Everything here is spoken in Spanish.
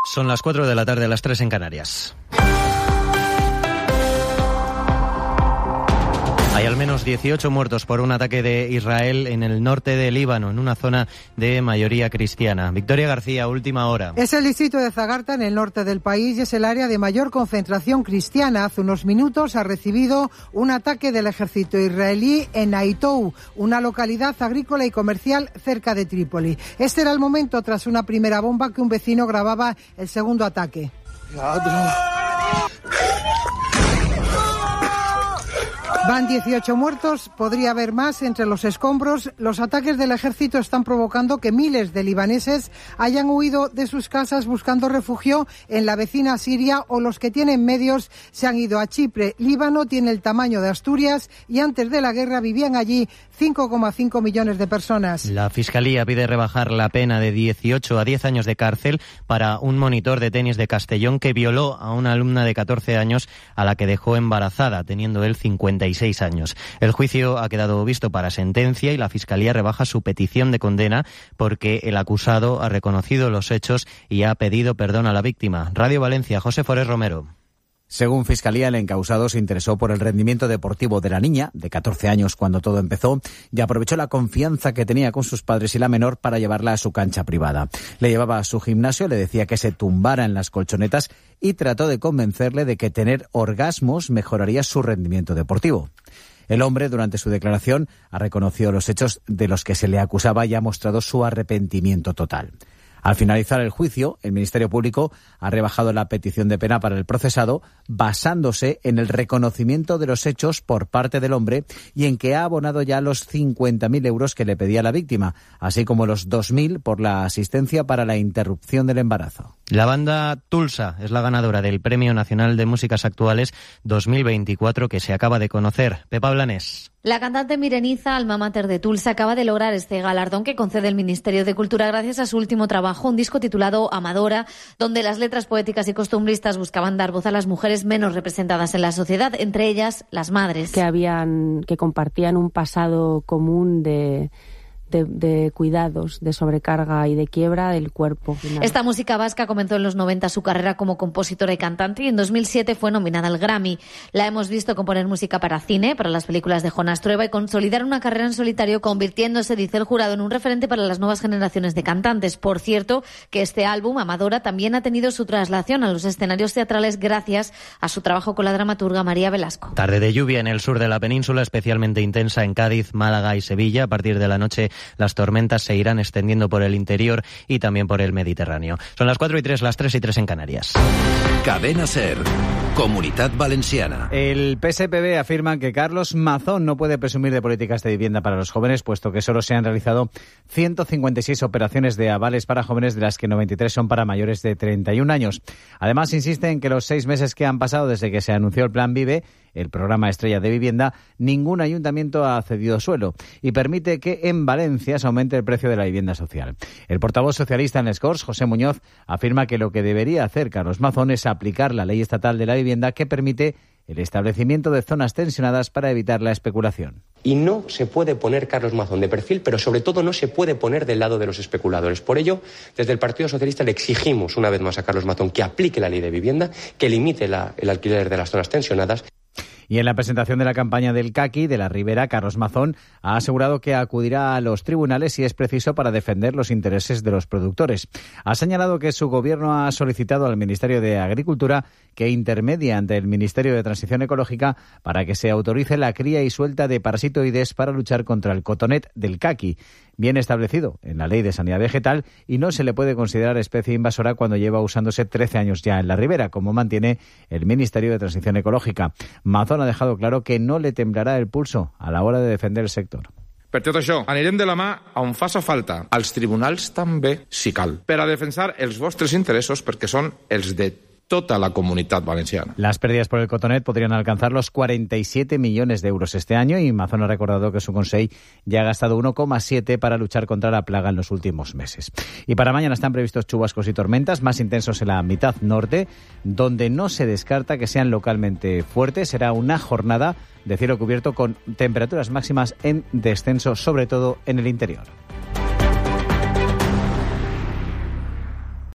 Son las 4 de la tarde, las 3 en Canarias. Hay al menos 18 muertos por un ataque de Israel en el norte de Líbano, en una zona de mayoría cristiana. Victoria García, última hora. Es el distrito de Zagarta, en el norte del país, y es el área de mayor concentración cristiana. Hace unos minutos ha recibido un ataque del ejército israelí en Aitou, una localidad agrícola y comercial cerca de Trípoli. Este era el momento, tras una primera bomba, que un vecino grababa el segundo ataque. Van 18 muertos, podría haber más entre los escombros. Los ataques del ejército están provocando que miles de libaneses hayan huido de sus casas buscando refugio en la vecina Siria, o los que tienen medios se han ido a Chipre. Líbano tiene el tamaño de Asturias y antes de la guerra vivían allí 5,5 millones de personas. La Fiscalía pide rebajar la pena de 18 a 10 años de cárcel para un monitor de tenis de Castellón que violó a una alumna de 14 años a la que dejó embarazada, teniendo él 56 años. El juicio ha quedado visto para sentencia y la Fiscalía rebaja su petición de condena porque el acusado ha reconocido los hechos y ha pedido perdón a la víctima. Radio Valencia, José Forés Romero. Según Fiscalía, el encausado se interesó por el rendimiento deportivo de la niña, de 14 años cuando todo empezó, y aprovechó la confianza que tenía con sus padres y la menor para llevarla a su cancha privada. Le llevaba a su gimnasio, le decía que se tumbara en las colchonetas y trató de convencerle de que tener orgasmos mejoraría su rendimiento deportivo. El hombre, durante su declaración, ha reconocido los hechos de los que se le acusaba y ha mostrado su arrepentimiento total. Al finalizar el juicio, el Ministerio Público ha rebajado la petición de pena para el procesado basándose en el reconocimiento de los hechos por parte del hombre y en que ha abonado ya los 50.000 euros que le pedía la víctima, así como los 2.000 por la asistencia para la interrupción del embarazo. La banda Tulsa es la ganadora del Premio Nacional de Músicas Actuales 2024 que se acaba de conocer. Pepa Blanés. La cantante Mireniza, alma mater de Tulsa, acaba de lograr este galardón que concede el Ministerio de Cultura gracias a su último trabajo, un disco titulado Amadora, donde las letras poéticas y costumbristas buscaban dar voz a las mujeres menos representadas en la sociedad, entre ellas las madres. Que compartían un pasado común de cuidados, de sobrecarga y de quiebra del cuerpo. Esta música vasca comenzó en los 90 su carrera como compositora y cantante y en 2007 fue nominada al Grammy. La hemos visto componer música para cine, para las películas de Jonas Trueba y consolidar una carrera en solitario, convirtiéndose, dice el jurado, en un referente para las nuevas generaciones de cantantes. Por cierto, que este álbum, Amadora, también ha tenido su traslación a los escenarios teatrales gracias a su trabajo con la dramaturga María Velasco. Tarde de lluvia en el sur de la península, especialmente intensa en Cádiz, Málaga y Sevilla. A partir de la noche las tormentas se irán extendiendo por el interior y también por el Mediterráneo. Son las 4:03, las 3:03 en Canarias. Cadena SER, Comunitat Valenciana. El PSPV afirma que Carlos Mazón no puede presumir de políticas de vivienda para los jóvenes, puesto que solo se han realizado 156 operaciones de avales para jóvenes, de las que 93 son para mayores de 31 años. Además, insiste en que los 6 meses que han pasado desde que se anunció el Plan Vive, el programa estrella de vivienda, ningún ayuntamiento ha cedido suelo y permite que en Valencia se aumente el precio de la vivienda social. El portavoz socialista en Les Corts, José Muñoz, afirma que lo que debería hacer Carlos Mazón es aplicar la ley estatal de la vivienda que permite el establecimiento de zonas tensionadas para evitar la especulación. Y no se puede poner Carlos Mazón de perfil, pero sobre todo no se puede poner del lado de los especuladores. Por ello, desde el Partido Socialista le exigimos una vez más a Carlos Mazón que aplique la ley de vivienda, que limite el alquiler de las zonas tensionadas. Y en la presentación de la campaña del Caqui de la Ribera, Carlos Mazón ha asegurado que acudirá a los tribunales si es preciso para defender los intereses de los productores. Ha señalado que su gobierno ha solicitado al Ministerio de Agricultura que intermedie ante el Ministerio de Transición Ecológica para que se autorice la cría y suelta de parasitoides para luchar contra el cotonet del caqui, bien establecido en la Ley de Sanidad Vegetal, y no se le puede considerar especie invasora cuando lleva usándose 13 años ya en la Ribera, como mantiene el Ministerio de Transición Ecológica. Mazón ha dejado claro que no le temblará el pulso a la hora de defender el sector. Per tot això, anirem de la mà on faça falta, als tribunals també, si cal, per a defensar els vostres interessos perquè són els de tota la comunitat valenciana. Las pérdidas por el cotonet podrían alcanzar los 47 millones de euros este año y Mazón ha recordado que su Consell ya ha gastado 1,7 para luchar contra la plaga en los últimos meses. Y para mañana están previstos chubascos y tormentas más intensos en la mitad norte, donde no se descarta que sean localmente fuertes. Será una jornada de cielo cubierto con temperaturas máximas en descenso, sobre todo en el interior.